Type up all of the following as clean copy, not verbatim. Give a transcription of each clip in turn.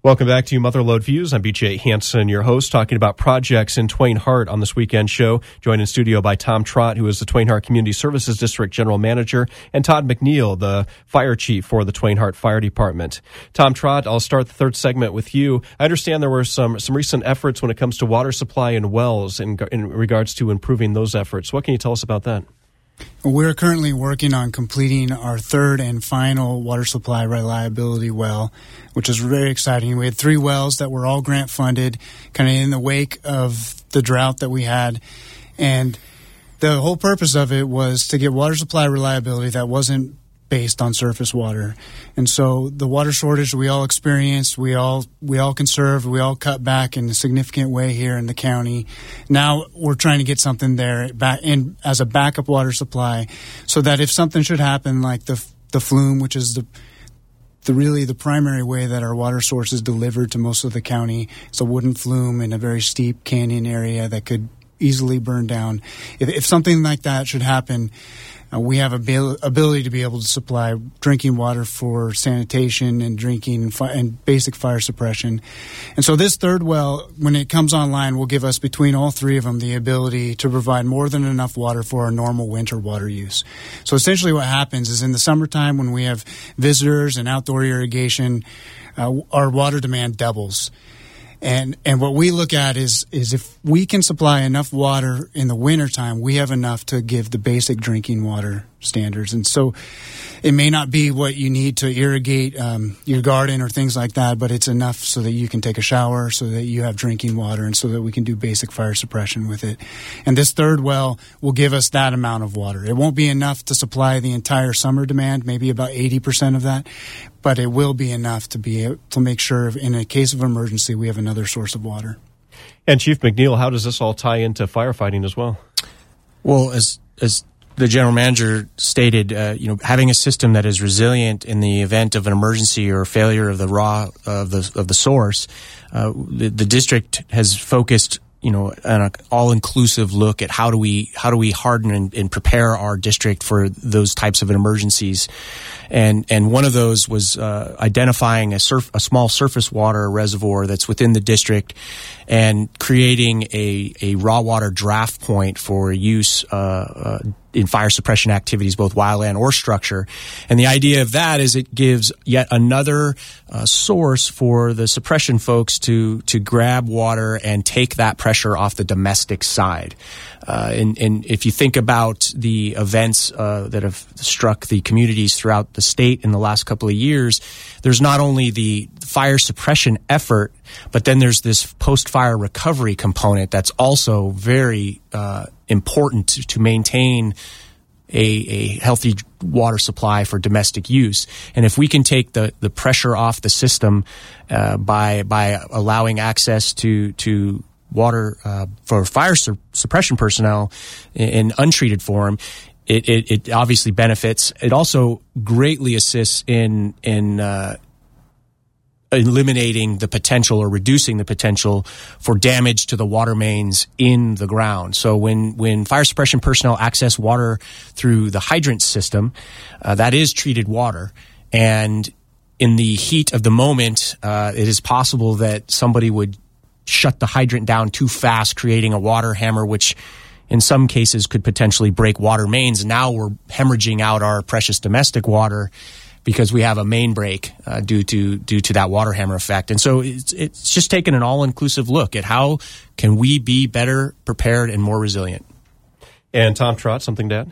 Welcome back to Motherlode Views. I'm BJ Hansen, your host, talking about projects in Twain Harte on this weekend show. Joined in studio by Tom Trott, who is the Twain Harte Community Services District General Manager, and Todd McNeil, the Fire Chief for the Twain Harte Fire Department. Tom Trott, I'll start the third segment with you. I understand there were some recent efforts when it comes to water supply and wells in regards to improving those efforts. What can you tell us about that? We're currently working on completing our third and final water supply reliability well, which is very exciting. We had 3 wells that were all grant funded, kind of in the wake of the drought that we had. And the whole purpose of it was to get water supply reliability that wasn't based on surface water. And so the water shortage we all experienced, we all conserved, we all cut back in a significant way here in the county. Now we're trying to get something there back in as a backup water supply, so that if something should happen, like the flume, which is the primary way that our water source is delivered to most of the county, it's a wooden flume in a very steep canyon area that could easily burn down. If something like that should happen, we have ability to be able to supply drinking water for sanitation and drinking and basic fire suppression. And so this third well, when it comes online, will give us, between all 3 of them, the ability to provide more than enough water for our normal winter water use. So essentially what happens is in the summertime, when we have visitors and outdoor irrigation, our water demand doubles. And what we look at is if we can supply enough water in the wintertime, we have enough to give the basic drinking water standards. And so it may not be what you need to irrigate your garden or things like that, but it's enough so that you can take a shower, so that you have drinking water, and so that we can do basic fire suppression with it. And this third well will give us that amount of water. It won't be enough to supply the entire summer demand, maybe about 80% of that, but it will be enough to be able to make sure in a case of emergency we have another source of water. And Chief McNeil, how does this all tie into firefighting as well? Well, as the general manager stated, having a system that is resilient in the event of an emergency or failure of the source, the district has focused, on an all-inclusive look at how do we harden and prepare our district for those types of emergencies. And one of those was identifying a small surface water reservoir that's within the district and creating a raw water draft point for use in fire suppression activities, both wildland or structure. And the idea of that is it gives yet another source for the suppression folks to grab water and take that pressure off the domestic side. And if you think about the events that have struck the communities throughout the state in the last couple of years, there's not only the fire suppression effort, but then there's this post-fire recovery component that's also very important to maintain a healthy water supply for domestic use. And if we can take the pressure off the system by allowing access to water for fire suppression personnel in untreated form, it obviously benefits. It also greatly assists in eliminating the potential or reducing the potential for damage to the water mains in the ground. So when fire suppression personnel access water through the hydrant system, that is treated water. And in the heat of the moment, it is possible that somebody would shut the hydrant down too fast, creating a water hammer, which in some cases could potentially break water mains. Now we're hemorrhaging out our precious domestic water because we have a main break due to that water hammer effect. And so it's just taking an all-inclusive look at how can we be better prepared and more resilient. And Tom Trott, something to add?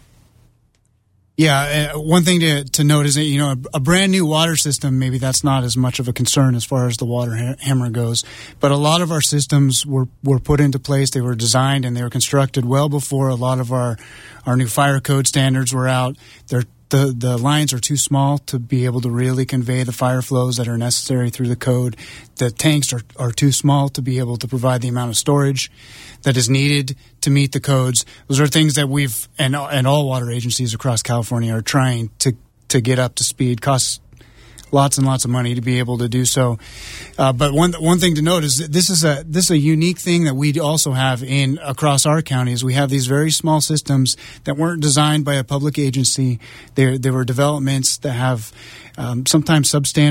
Yeah, one thing to note is that, a brand new water system, maybe that's not as much of a concern as far as the water hammer goes. But a lot of our systems were put into place. They were designed and they were constructed well before a lot of our new fire code standards were out. The lines are too small to be able to really convey the fire flows that are necessary through the code. The tanks are too small to be able to provide the amount of storage that is needed to meet the codes. Those are things that we've, and all water agencies across California are trying to get up to speed. Costs lots and lots of money to be able to do so. But one thing to note is that this is a unique thing that we also have across our counties. We have these very small systems that weren't designed by a public agency. They were developments that have sometimes substandard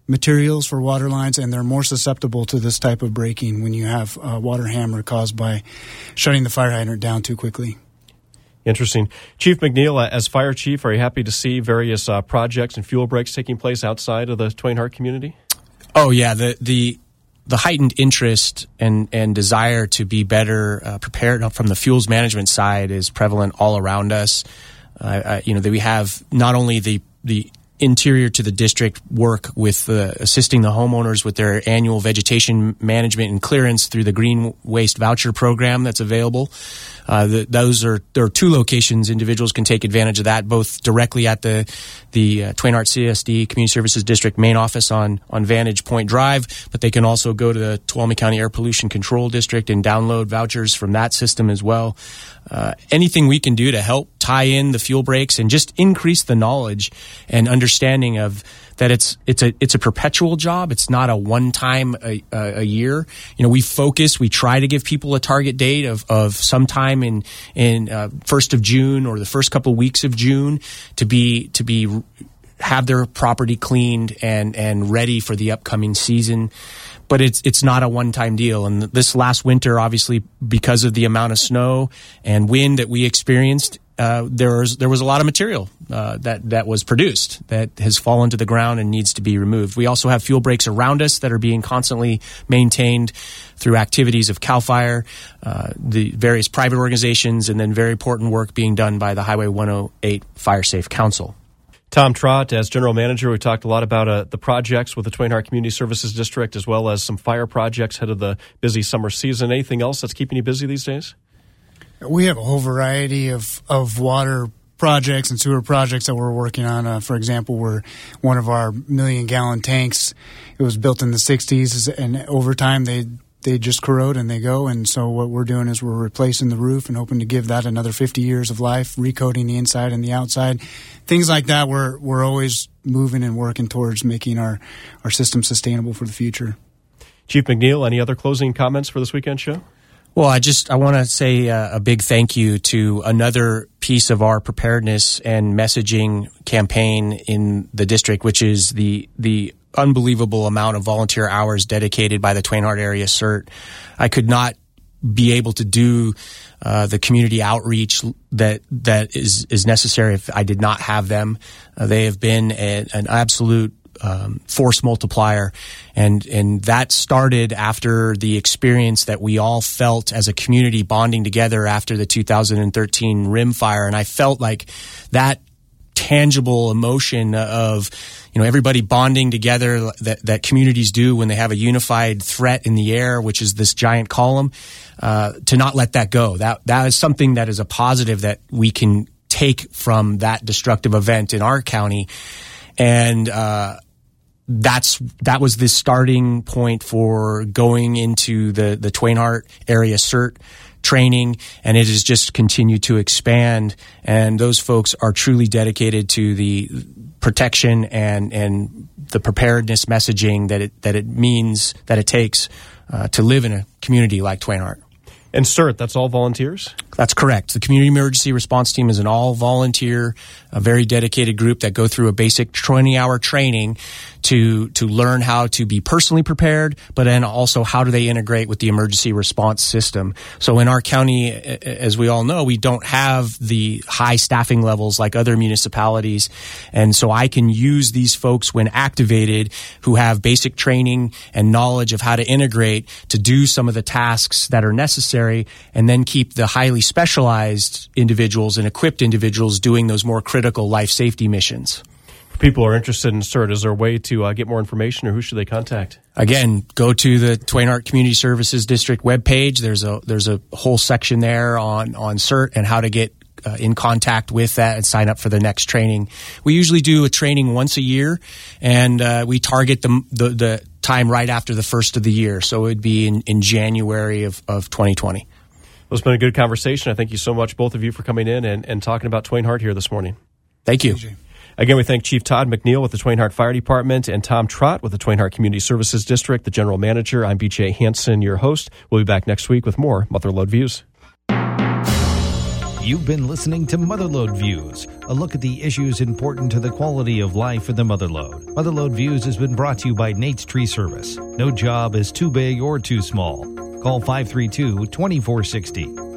materials for water lines, and they're more susceptible to this type of breaking when you have a water hammer caused by shutting the fire hydrant down too quickly. Interesting. Chief McNeil, as fire chief, are you happy to see various projects and fuel breaks taking place outside of the Twain Harte community? Oh, yeah. The heightened interest and desire to be better prepared from the fuels management side is prevalent all around us. That we have not only the interior to the district work with assisting the homeowners with their annual vegetation management and clearance through the Green Waste Voucher Program that's available. There are two locations individuals can take advantage of that, both directly at the Twain Harte CSD Community Services District main office on Vantage Point Drive, but they can also go to the Tuolumne County Air Pollution Control District and download vouchers from that system as well. Anything we can do to help tie in the fuel breaks and just increase the knowledge and understanding of that it's a perpetual job. It's not a one time a year. We try to give people a target date of sometime in 1st of June or the first couple of weeks of June to have their property cleaned and ready for the upcoming season. But it's not a one-time deal. And this last winter, obviously, because of the amount of snow and wind that we experienced, there was a lot of material that was produced that has fallen to the ground and needs to be removed. We also have fuel breaks around us that are being constantly maintained through activities of CAL FIRE, the various private organizations, and then very important work being done by the Highway 108 Fire Safe Council. Tom Trott, as General Manager, we talked a lot about the projects with the Twain Harte Community Services District, as well as some fire projects ahead of the busy summer season. Anything else that's keeping you busy these days? We have a whole variety of water projects and sewer projects that we're working on. For example, one of our 1 million-gallon tanks, it was built in the 60s, and over time they just corrode and they go. And so what we're doing is we're replacing the roof and hoping to give that another 50 years of life, recoating the inside and the outside. Things like that, we're always moving and working towards making our system sustainable for the future. Chief McNeil, any other closing comments for this weekend show? Well, I want to say a big thank you to another piece of our preparedness and messaging campaign in the district, which is the unbelievable amount of volunteer hours dedicated by the Twain Harte Area CERT. I could not be able to do the community outreach that is necessary if I did not have them. They have been an absolute force multiplier, and that started after the experience that we all felt as a community bonding together after the 2013 rim fire, and I felt like that tangible emotion of everybody bonding together that communities do when they have a unified threat in the air, which is this giant column, to not let that go. That is something that is a positive that we can take from that destructive event in our county, and that was the starting point for going into the Twain Harte Area CERT training, and it has just continued to expand, and those folks are truly dedicated to the protection and the preparedness messaging that it takes to live in a community like Twain Harte. And CERT, that's all volunteers? That's correct. The Community Emergency Response Team is an all-volunteer, a very dedicated group that go through a basic 20-hour training to learn how to be personally prepared, but then also how do they integrate with the emergency response system. So in our county, as we all know, we don't have the high staffing levels like other municipalities. And so I can use these folks when activated who have basic training and knowledge of how to integrate to do some of the tasks that are necessary, and then keep the highly specialized individuals and equipped individuals doing those more critical life safety missions. People are interested in CERT. Is there a way to get more information, or who should they contact? Again, go to the Twain Harte Community Services District webpage. There's a whole section there on CERT and how to get in contact with that and sign up for the next training. We usually do a training once a year, and we target the time right after the first of the year. So it would be in January of 2020. Well, it's been a good conversation. I thank you so much, both of you, for coming in and talking about Twain Harte here this morning. Thank you. Again, we thank Chief Todd McNeil with the Twain Harte Fire Department and Tom Trott with the Twain Harte Community Services District, the General Manager. I'm BJ Hansen, your host. We'll be back next week with more Mother Lode Views. You've been listening to Motherlode Views, a look at the issues important to the quality of life in the Motherlode. Motherlode Views has been brought to you by Nate's Tree Service. No job is too big or too small. Call 532-2460.